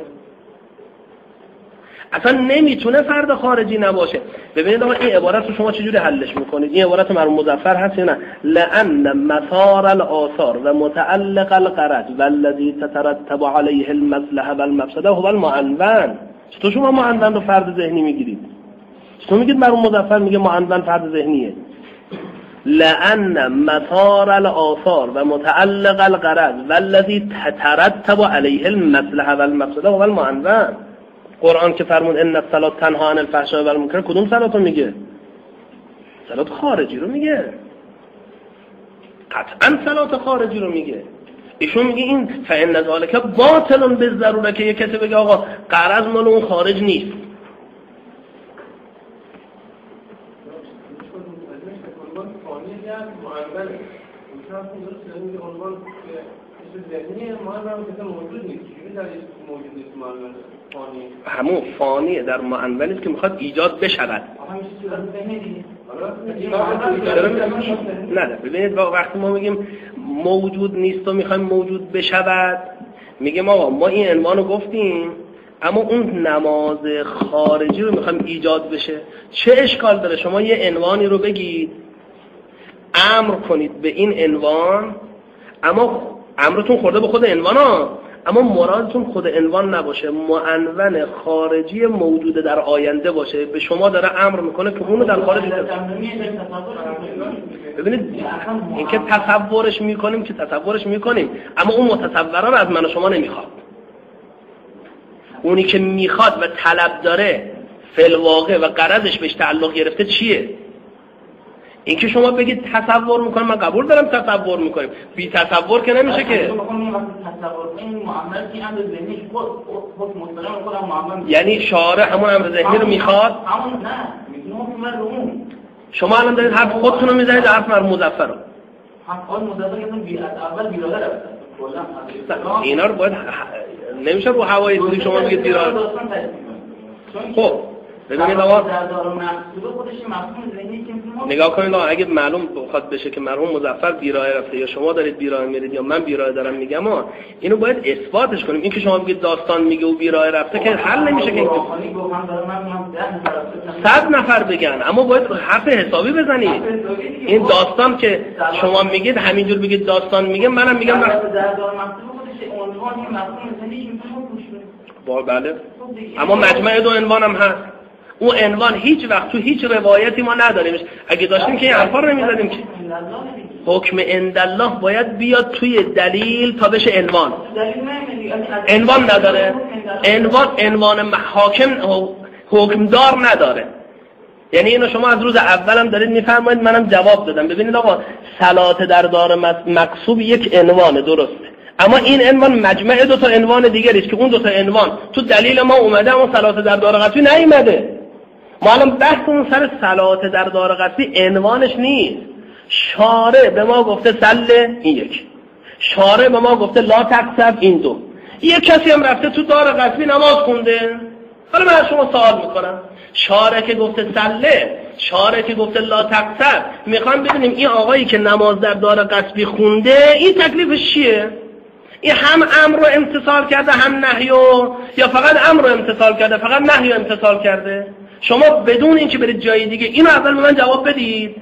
اصلا نمیتونه فرد خارجی نباشه. ببینید آقا این عبارت رو شما چجوری حلش میکنید؟ این عبارت مرحوم مظفر هست یا نه؟ لأن مثار الآثار و متعلق الغرض والذی تترتب علیه المصلحه والمفسده هو المعنون. چطور شما معنون رو فرد ذهنی میگیرید؟ چطور میگید مرحوم مظفر میگه معنون فرد ذهنیه؟ لأن مثار الآثار و متعلق الغرض والذی تترتب علیه المصلحه والمفسده هو المعنون. قرآن که فرمود ان الصلاة تنها عن الفحشاء و المنکر، کدوم صلات رو میگه؟ صلات خارجی رو میگه، قطعا صلات خارجی رو میگه. ایشون میگه این فإن ذلک باطل بالضروره، که یک کسی بگه آقا غرض مال اون خارج نیست. همون فانیه در معنونی است که میخواد ایجاد بشود. نه ببینید وقتی ما میگیم موجود نیست و میخوایم موجود بشود، میگه ما این عنوان رو گفتیم اما اون نماز خارجی رو میخوایم ایجاد بشه. چه اشکال داره شما یه عنوانی رو بگید، امر کنید به این عنوان، اما امرتون خورده به خود عنوان ها، اما مرادتون خود عنوان نباشه، معنون خارجی موجود در آینده باشه، به شما داره امر میکنه که اونو در خارج بذارید. ببینید این که تصورش میکنیم اما اون متصوره رو از من و شما نمیخواد. اونی که میخواد و طلب داره فی الواقع و غرضش بهش تعلق گرفته چیه؟ این که شما بگید تصور میکنم، من قبول دارم تصور میکنیم، بی تصور که نمیشه که. یعنی شارع همون امر ذهنی رو میخواد. شما الان دارید حرف خودتون رو میزنید، حرف مرحوم مظفر رو. اینا رو باید نمیشه رو هوای دیگه شما بگید بیرار. خب ببینید آقا نگاه کنید آقا، اگه معلوم بخواد بشه که مرحوم مظفر بیراه رفته یا شما دارید بیراه میرید یا من بیراه دارم میگم، اینو باید اثباتش کنیم. این که شما بگید داستان میگه و بیراه رفته که حل نمیشه که 100 نفر بگن، اما باید حرف حسابی بزنید. این داستان که شما میگید همینجور بگید داستان میگه، منم میگم بله. اما مجمع دو عنوان هم هست. اون عنوان هیچ وقت تو هیچ روایتی ما نداریمش. اگه داشتیم که این حرفا رو نمیزدیم که. حکم عندالله باید بیاد توی دلیل تا بشه عنوان. عنوان نداره. عنوان حکمدار نداره. یعنی اینو شما از روز اولم دارید میفرمایید، منم جواب دادم. ببینید آقا، صلات در دار مقصوب یک عنوانه، درسته، اما این عنوان مجمع دو تا عنوان دیگری است که اون دو تا عنوان تو دلیل ما اومده اما صلات در دار قصبی نیومده. ما الان بحثمون سر صلات در دار قصبی عنوانش نیست. شارع به ما گفته صله، این یک. شارع به ما گفته لا تقصب، این دو. یک کسی هم رفته تو دار قصبی نماز خونده. حالا من از شما سوال میکنم، شارع که گفته صله، شارع که گفته لا تقصب، میخوام ببینیم این آقایی که نماز در دار قصبی خونده این تکلیفش چیه؟ این هم امر رو امتثال کرده هم نهیو، یا فقط امر رو امتثال کرده فقط نهیو امتثال کرده؟ شما بدون اینکه برید جای دیگه اینو اول به من جواب بدید.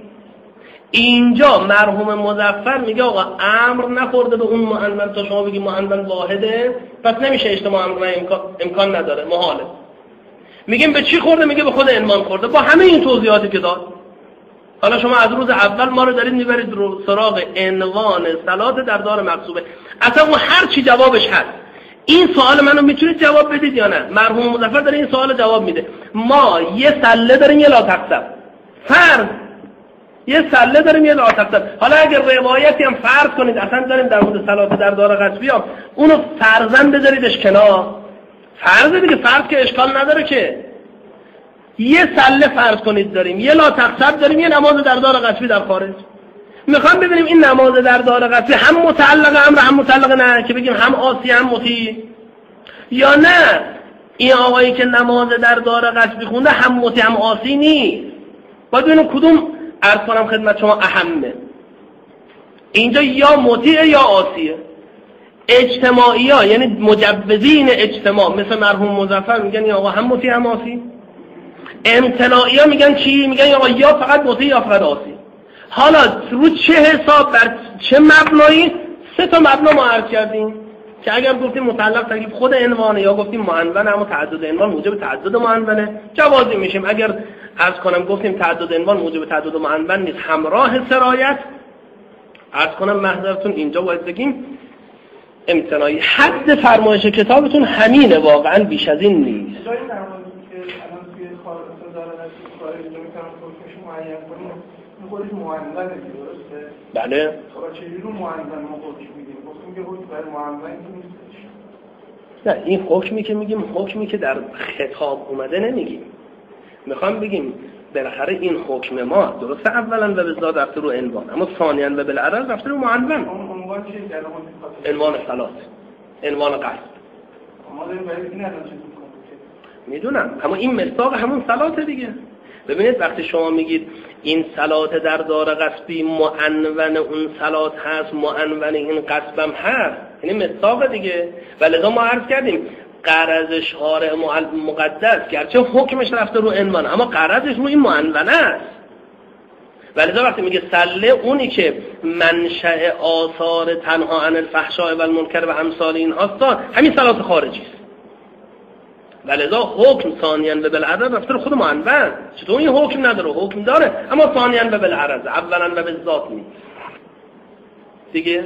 اینجا مرحوم مظفر میگه آقا امر نخورده به اون معنون تا شما بگی معنون واحده، پس نمیشه اجتماع امر امکان نداره، محاله. میگیم به چی خورده؟ میگه به خود عنوان خورده، با همه این توضیحاتی که داد. حالا شما از روز اول ما رو دارید میبرید رو سراغ عنوان صلات در دار مقصوبه. اصلا اون هر چی جوابش هست. این سوال منو میتونید جواب بدید یا نه؟ مرحوم مظفر داره این سوال جواب میده. ما یه سله داریم یه لا تقصب، فرض یه سله داریم یه لا تقصب. حالا اگر روایتی هم فرض کنید اصلا داریم در مورد صلات در دار قصبی هم، اونو فرضاً بذاریدش کنار. فرض دیگه، فرض که اشکال نداره که. یه سله فرض کنید داریم، یه لا تقصب داریم، یه نماز در دار قصبی در خارج. میخوام ببینیم این نماز در دار قصبی هم متعلق امر هم متعلق نه، که بگیم هم عاصی هم مطیع، یا نه این آقایی که نماز در دار قصبی خونده هم مطیع هم عاصی نیست. باید ببینیم کدوم عرض کنم خدمت شما اهمه. اینجا یا مطیع یا عاصیه. اجتماعی ها یعنی مجوزین اجتماع مثل مرحوم مظفر میگن این آقا هم مطیع هم عاصی. امتناعی ها میگن چی؟ میگن آقا یا فقط مطیع یا فقط عاصی. حالا رو چه حساب، بر چه مبنایی؟ سه تا مبنا ما عرض کردیم که اگر گفتیم متعلق تکلیف خود عنوانه یا گفتیم معنون، اما تعدد عنوان موجب تعدد معنونه، جوازی میشیم. اگر عرض کنم گفتیم تعدد عنوان موجب تعدد معنون نیست، همراه سرایت، عرض کنم محضرتون اینجا باید بگیم امتناعی. حد فرمایش کتابتون همینه، واقعا بیش از این نیست. خودش معنونه درسته؟ بله. خب چجوری رو معنون ما حکم میدیم؟ گفتیم که حکم برای معنون نیستش. نه، این حکمی که میگیم حکمی که در خطاب اومده نمیگیم. میخوام بگیم بالاخره این حکم ما درسته اولا و به ذات رفته رو عنوان، اما ثانیاً و بالعرض رفته رو معنون. عنوان چیه؟ عنوان صلات، عنوان قصد. ما داریم برای این الان چیز میکنیم. میدونم، اما این مصداق همون صلات دیگه. ببینید وقتی شما میگید این صلات در دار قصبی معنون اون صلات هست، معنون این قصبم هست، یعنی مصداق دیگه. ولذا ما عرض کردیم غرض شارع مقدس گرچه حکمش رفته رو عنوان، اما غرضش رو این معنونه است. ولذا وقتی میگه سله، اونی که منشأ آثار تنها عن الفحشاء و المنکر و امثال این هاست، همین صلات خارجی است. ولذا حکم ثانیاً و بالعرض رفته رو خود معنون. چطور این حکم نداره؟ حکم داره، اما ثانیاً و بالعرض، اولاً و بالذات نیست دیگه.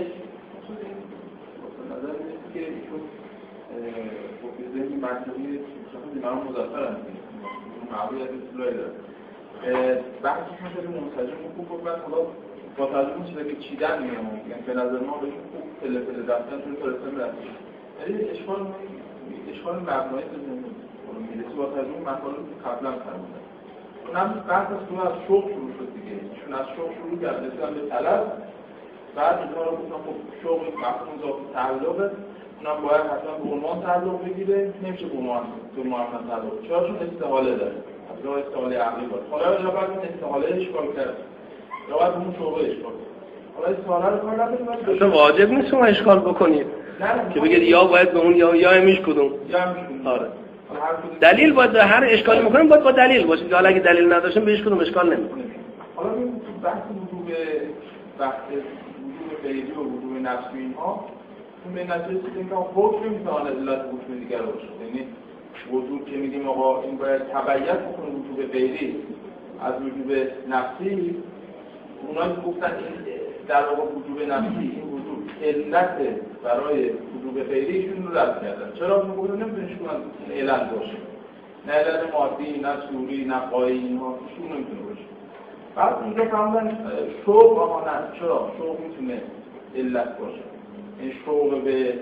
معنوی امام مظفر هست، معبود اصطلاحی داره. بحثش مثل منسجم خوب بود، بعد حالا با ترجمه چیزی که چیدن میگم، یعنی به نظر ما بهشون خوب پله پله رفتن توی فرستن رفتن. ولی اشکال مبنایی که میرسی با ترجمه مطالب که قبلا فرمودن. اونم بحث از شوق شروع شد دیگه. چون از شوق شروع کرد رسیدن به طلب، بعد اینها رو گفتن خب شوق مفهوم ذات تعلقه، اونم باید حتما به عنوان تعلق بگیره، نمیشه به عنوان تعلق. چرا؟ چون استحاله داره. از راه استحاله عقلی باید. حالا یا باید اون استحاله اشکال کرد، یا باید اون شوقه اشکال کرد. حالا استحاله رو کار نکنید. اصلا واجب نیست اون اشکال بکنید. که بگید یا باید به اون یا همیش کدوم. آره. دلیل باید هر اشکالی میکنیم باید با دلیل باشه. حالا اگه دلیل نداشتیم به هیچ کدوم اشکال نمیکنه. حالا این بحث وجوب غیبی و وجوب نفسی اینها به نتیجه رسیدیم که حکم میتواند علت حکم دیگر باشه. یعنی وجود که میگیم آقا این باید تبعیت بکنه وجود غیری از وجود نفسی، اونایی که گفتن این در واقع وجود نفسی این وجود علت برای وجود غیری ایشون رو رد کردن. چرا اون گفتن نمیتونه ایشون علت باشه، نه علت مادی، نه صوری، نه قایی، اینها ایشون نمیتونه باشه. بعد اینجا فهمیدن شوق آقا نه، چرا شوق میتونه علت باشه. این شوق به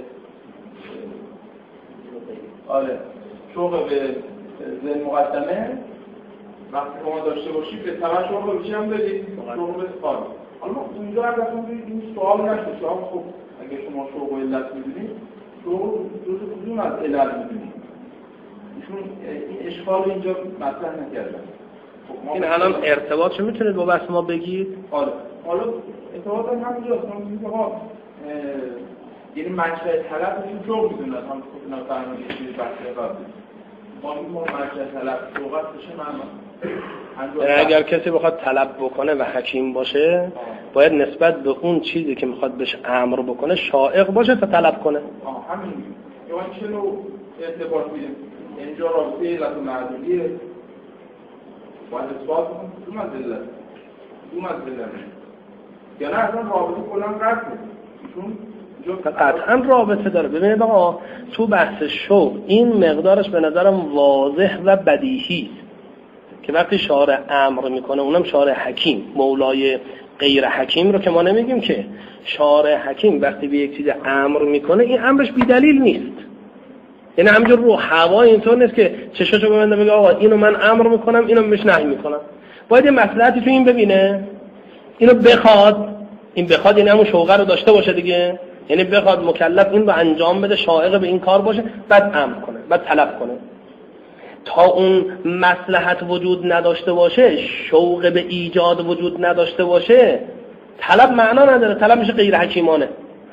شوق به ذهن مقدمه وقتی که ما داشته باشیم به طبع شوق به چی هم بدید؟ شوق به قال. حالا اونجا اگر این سوال نشه، خب اگه شما شوق و علت میدونید، شوق جزء کدوم از علت میدونید؟ ایشون این اشکال رو اینجا مطرح نکردن. این الان ارتباطشو میتونید با بحث ما بگید؟ حالا ارتباط هم همینجاست. ما میگیم که یعنی منشأ طلب این شوق میدونن، هم خودتون فهمیدید چیزی بحث قبلی. ما منشأ طلب شوقت بشه معنا. اگر کسی بخواد طلب بکنه و حکیم باشه، باید نسبت به اون چیزی که میخواد بهش امر بکنه شائق باشه تا طلب کنه. همین. یعنی چه نوع ارتباط میدیم؟ اینجا رابطه علت و معلولیه. باید اثبات کنیم دوم از علت. یعنی اصلا رابطه کلا قطعه. قطعا رابطه داره. ببینید آقا تو بحث شوق این مقدارش به نظرم واضح و بدیهی که وقتی شارع امر میکنه، اونم شارع حکیم، مولای غیر حکیم رو که ما نمیگیم که، شارع حکیم وقتی به یک چیز امر میکنه این امرش بی دلیل نیست. یعنی همینجور رو هوا اینطور نیست که چشاشو ببنده بگه آقا اینو من امر میکنم اینو بهش نهی میکنم. باید یه مصلحتی تو این ببینه، اینو بخواد، این بخواد یعنی همون شوقه رو داشته باشه دیگه، یعنی بخواد مکلف این رو انجام بده، شائق به این کار باشه، بعد امر کنه، بعد طلب کنه. تا اون مصلحت وجود نداشته باشه، شوق به ایجاد وجود نداشته باشه، طلب معنا نداره، طلب میشه غیر حکیمانه.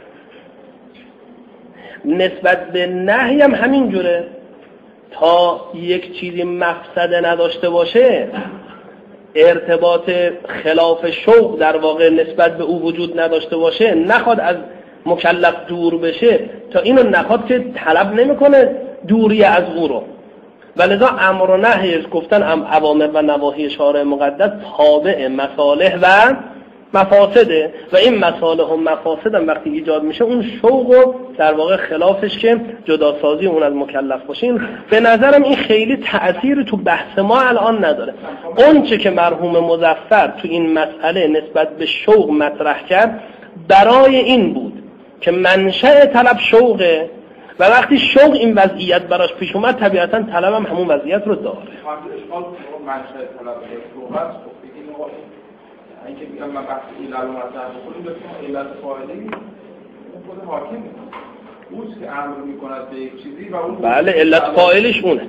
نسبت به نهی هم همین جوره، تا یک چیزی مفسده نداشته باشه، ارتباط خلاف شوق در واقع نسبت به او وجود نداشته باشه، نخواد از مکلف دور بشه، تا اینو نخواد که طلب نمیکنه دوری از او رو. ولذا امر و نهی گفتن اوامر و نواهی شارع مقدس تابع مصالح و مفاسده و این مصالح و مفاسد هم وقتی ایجاد میشه اون شوق و در واقع خلافش که جداسازی اون از مکلف باشین، به نظرم این خیلی تأثیر تو بحث ما الان نداره. اون چه که مرحوم مظفر تو این مسئله نسبت به شوق مطرح کرد برای این بود که منشأ طلب شوقه و وقتی شوق این وضعیت براش پیش اومد طبیعتا طلب هم همون وضعیت رو داره. منشأ طلب شوق است. اینکه میگم من بحث علت رو مطرح بکنیم بسیم علت فاعلی خود حاکم اوست که امر میکند به یک چیزی و اون بله علت فاعلش اونه.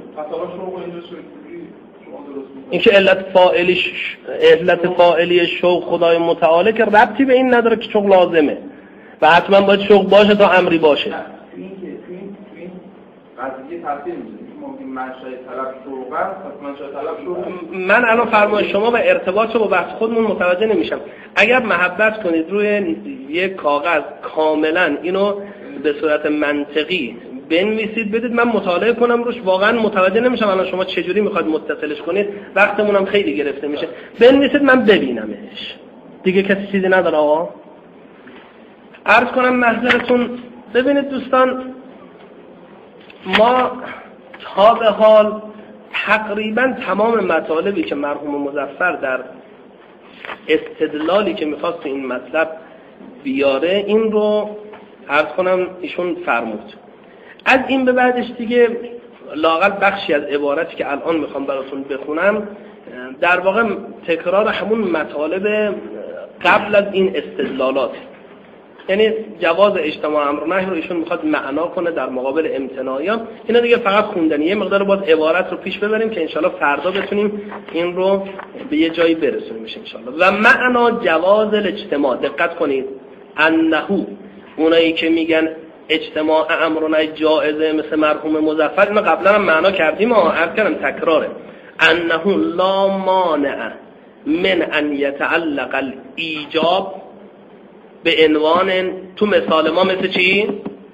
اینکه علت فاعلی شوق خدای متعالی که ربطی به این نداره که شوق لازمه و حتما باید شوق باشه تا امری باشه. این قضیه تاثیر میذاره. منشأ طلب شوق است، پس منشأ طلب شوق. من الان فرمای شما و ارتباط رو با بحث خودمون متوجه نمیشم. اگر محبت کنید روی یک کاغذ کاملا اینو به صورت منطقی بنویسید بدید من مطالعه کنم روش، واقعا متوجه نمیشم الان شما چجوری میخواید متصلش کنید، وقتمون هم خیلی گرفته میشه. بنویسید من ببینمش دیگه. کسی چیزی نداره آقا؟ عرض کنم محضرتون. ببینید دوستان، ما تا به حال تقریبا تمام مطالبی که مرحوم مظفر در استدلالی که میخواست این مطلب بیاره این رو عرض کنم ایشون فرمود. از این به بعدش دیگه لااقل بخشی از عبارتی که الان میخوام براتون بخونم در واقع تکرار همون مطالب قبل از این استدلالات، یعنی جواز اجتماع امر و نهی رو ایشون میخواد معنا کنه در مقابل امتناعیان. اینا دیگه فقط خوندنی، یه مقدار باز عبارت رو پیش ببریم که انشالله فردا بتونیم این رو به یه جایی برسونیم انشالله. و معنا جواز الاجتماع، دقت کنید، انهو، اونایی که میگن اجتماع امر و نهی جائزه مثل مرحوم مظفر، اینو قبلا هم معنا کردیم و عرض کردم تکراره. انهو لا مانع من ان یتعلق الایجاب به عنوان، تو مثال ما مثل چی؟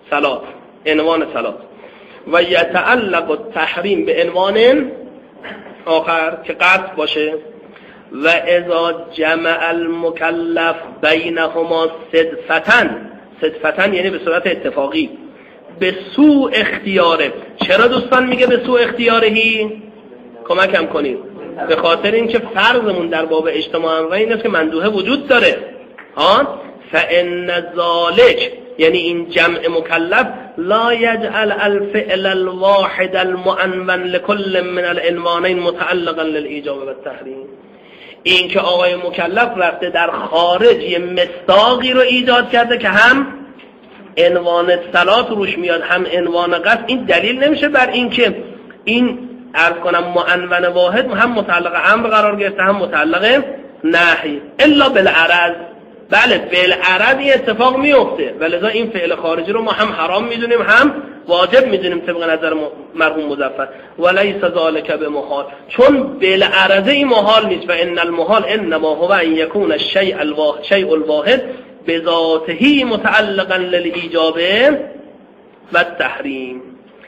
صلات، عنوان صلات. و یتعلق التحریم به عنوان آخر که قطع باشه. و اذا جمع المکلف بینهما صدفتن یعنی به صورت اتفاقی، به سوء اختیاره. چرا دوستان میگه به سوء اختیارهی؟ کمکم کنید. به خاطر اینکه فرضمون در باب اجتماع امرین این است که مندوحه وجود داره. فان ذلک یعنی این جمع مکلف لا یجعل الفعل الواحد المعنون لكل من العنوانین متعلقا للایجاب و التحریم. این که آقای مکلف رفته در خارج یه مصداقی رو ایجاد کرده که هم عنوان صلات روش میاد هم عنوان قصد، این دلیل نمیشه بر این که این عرض کنم معنون واحد هم متعلق امر قرار گرفته هم متعلق نهی الا بالعرض. بله بالعرض این اتفاق میفته و لذا این فعل خارجی رو ما هم حرام میدونیم هم واجب میدونیم طبق نظر مرحوم مظفر. ولیس ذالک بمحال، چون بالعرض این محال نیست. و ان المحال انما هو ان یکون الشیء الواحد بذاته متعلقا للایجاب و التحریم.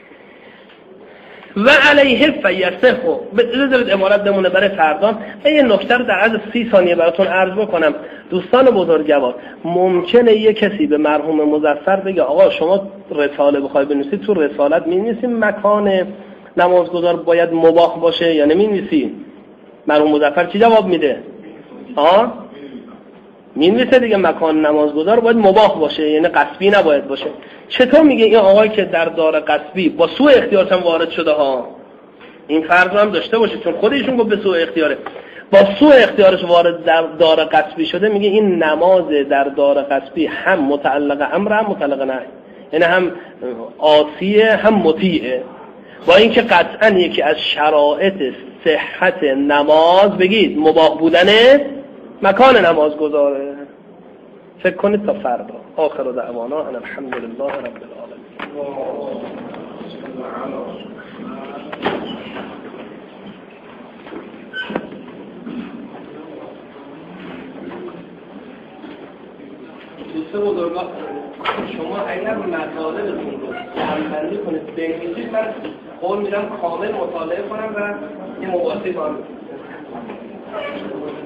و علیه فیصح. بذارید امارت بمونه برای فردا. یه نکته رو در عرض 30 ثانیه براتون عرض بکنم. دوستان بزرگوار، ممکنه یه کسی به مرحوم مظفر بگه آقا شما رساله بخوای بنویسی تو رسالت می‌نویسی مکان نمازگزار باید مباح باشه یا نمی‌نویسی؟ مرحوم مظفر چی جواب میده؟ می‌نویسه دیگه مکان نمازگزار باید مباح باشه، یعنی قصبی نباید باشه. چطور میگه این آقایی که در دار قصبی با سوء اختیارش هم وارد شده ها؟ این فرض هم داشته باشه چون خودشون گفت به سوء اختیاره، با سوء اختیارش وارد در دار قصبی شده. میگه این نماز در دار قصبی هم متعلق امر هم متعلق نهی، یعنی هم عاصیه هم مطیعه. با اینکه قطعا یکی از شرایط صحت نماز بگید مباح بودن مکان نمازگزاره. فکر کنید تا فردا. آخر دعوانا ان الحمد لله رب العالمین. دوستان بزرگوار، شما اگر مطالبتون رو جمع‌بندی کنید بنویسید، من قول میدم کامل مطالعه کنم و یه مباحثه با هم